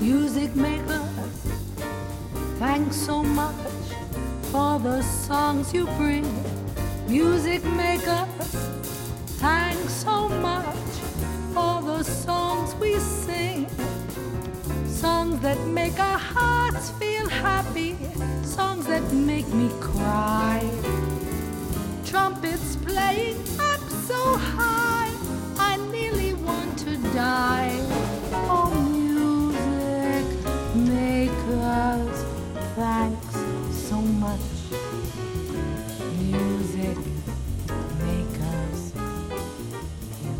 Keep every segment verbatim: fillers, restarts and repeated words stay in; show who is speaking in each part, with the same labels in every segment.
Speaker 1: Music makers, thanks so much for the songs you bring. Music makers, thanks so much for the songs we sing. Songs that make our hearts feel happy, songs that make me cry. Trumpets playing up so high, I nearly want to die. Oh, music makers, thanks so much. Music makers, you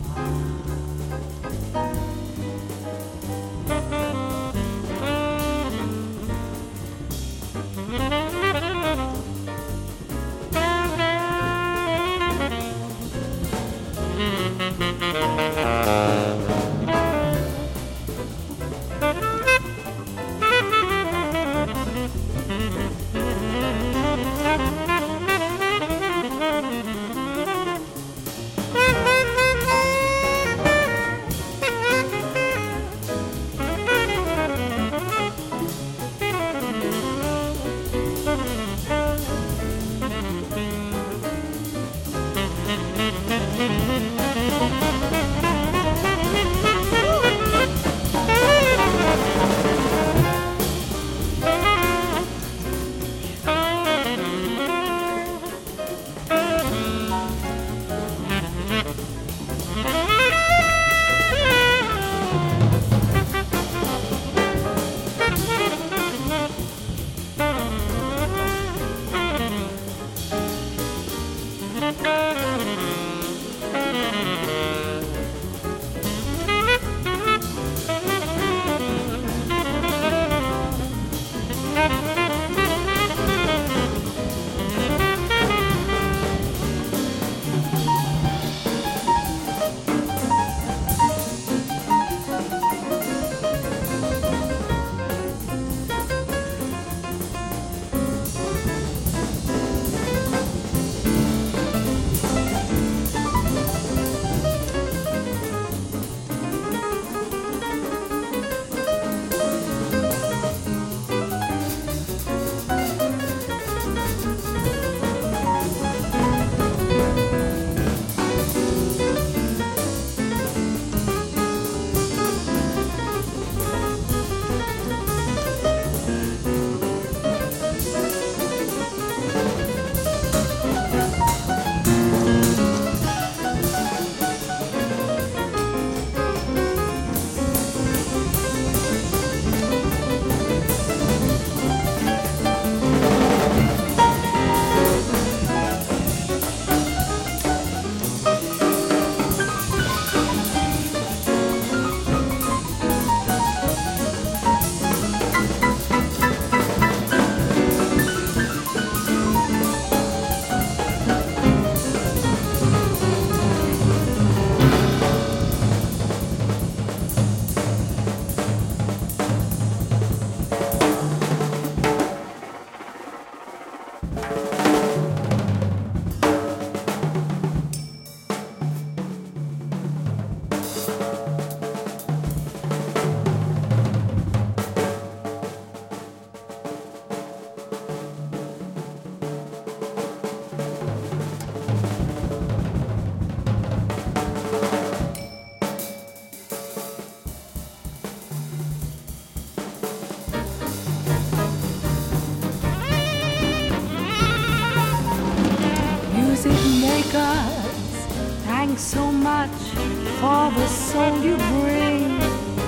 Speaker 1: makers, thanks so much for the soul you bring.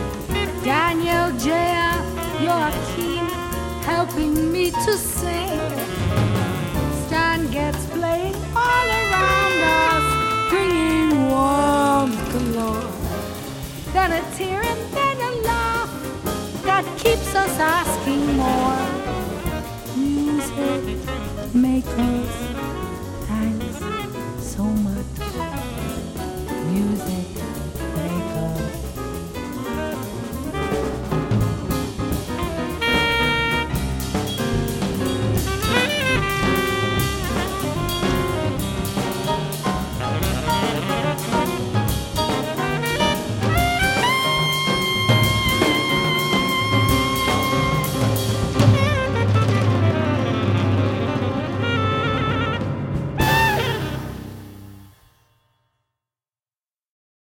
Speaker 1: Daniel, Jaya, Joachim, helping me to sing. Stan gets playing all around us, bringing warmth galore. Then a tear and then a laugh that keeps us asking more. Music makers,